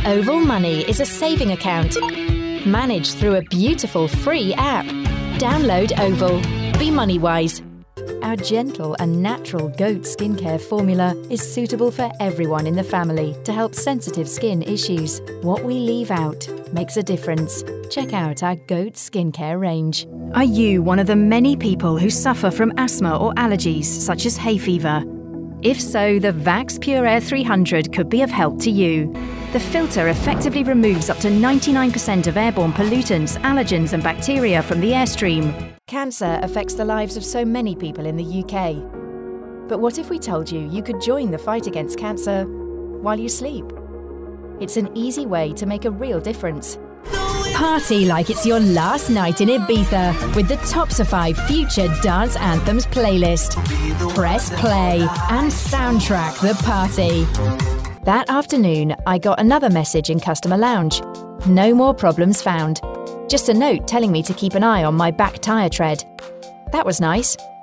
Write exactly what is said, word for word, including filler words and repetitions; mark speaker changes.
Speaker 1: Oval Money is a saving account managed through a beautiful free app. Download Oval. Be money wise. Our gentle and natural goat skincare formula is suitable for everyone in the family to help sensitive skin issues. What we leave out makes a difference. Check out our goat skincare range.
Speaker 2: Are you one of the many people who suffer from asthma or allergies such as hay fever? If so, the Vax Pure Air three hundred could be of help to you. The filter effectively removes up to ninety-nine percent of airborne pollutants, allergens and bacteria from the airstream.
Speaker 1: Cancer affects the lives of so many people in the U K. But what if we told you you could join the fight against cancer while you sleep? It's an easy way to make a real difference. Party like it's your last night in Ibiza with the Topsify Future Dance Anthems playlist. Press play and soundtrack the party. That afternoon, I got another message in Customer Lounge. No more problems found. Just a note telling me to keep an eye on my back tyre tread. That was nice.